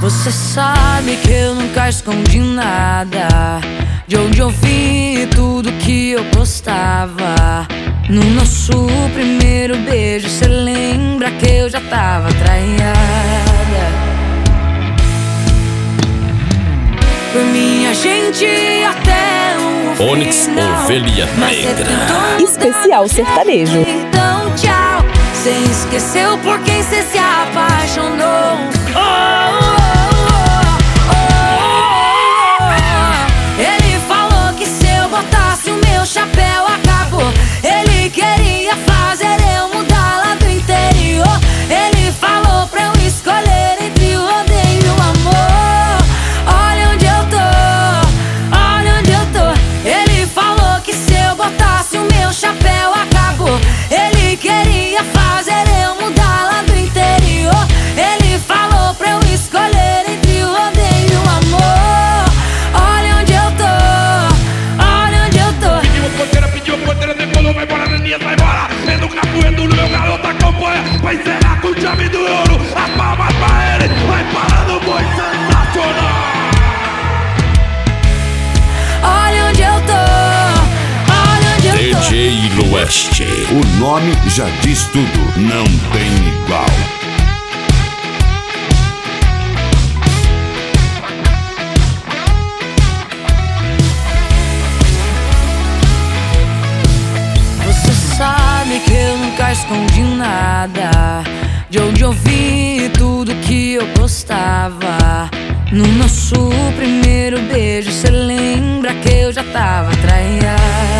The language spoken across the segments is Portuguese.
Você sabe que eu nunca escondi nada, de onde eu vi tudo que eu gostava. No nosso primeiro beijo, cê lembra que eu já tava traída. Por minha gente até o final. Onyx Ovelha Negra. Especial sertanejo. Então tchau, cê esqueceu por quem cê se apaixonou. Ele falou que se eu botasse o meu chapéu acabou. Ele queria fazer eu mudar lá do interior. Ele falou pra eu escolher entre o rodeio e o amor. Olha onde eu tô, olha onde eu tô. Ele falou que se eu botasse o meu chapéu acabou. Ele queria fazer eu mudar lá do interior. Ele falou pra eu escolher entre o rodeio e o amor. Olha onde eu tô, olha onde eu tô. Pediu porteira, decolou, vai embora, Neninha, vai embora. É no capoeiro, no meu garoto acompanha. Vai encerrar com chave do ouro. A palma pra ele, vai parar no boi sensacional. Olha onde eu tô, olha onde eu tô. DJ Lueste. O nome já diz tudo, não tem igual. Você sabe que eu nunca escondi nada, de onde eu vi tudo que eu gostava. No nosso primeiro beijo, cê lembra que eu já tava traída.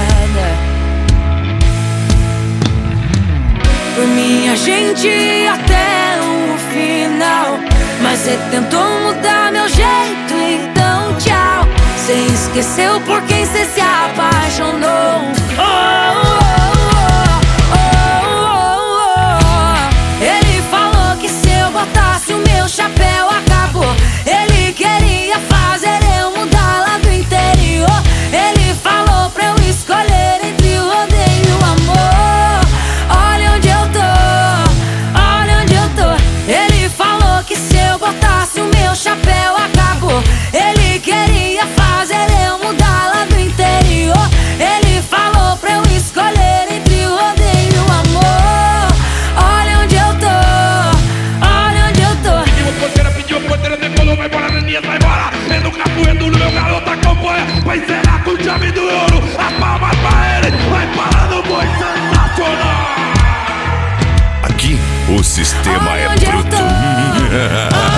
Por minha gente até o final, mas cê tentou mudar meu jeito, então tchau. Cê esqueceu por quem cê se apaixonou. Ele falou que se eu botasse o meu chapéu acabou. Ele queria fazer eu mudar lá do interior. Ele falou pra eu escolher entre o rodeio e o amor. Olha onde eu tô, olha onde eu tô. Ele falou que se eu botasse o meu chapéu acabou. Ele queria fazer eu mudar lá do interior. Ele falou pra eu escolher entre o rodeio e o amor. Olha onde eu tô, olha onde eu tô. Pediu porteira, decolou, vai embora, Neninha, vai embora. É no capoeiro, no meu garoto acompanha. Vai encerrar com chave do ouro. A palma pra ele, vai parar no boi sensacional. Aqui o sistema Olha é onde eu bruto. tô.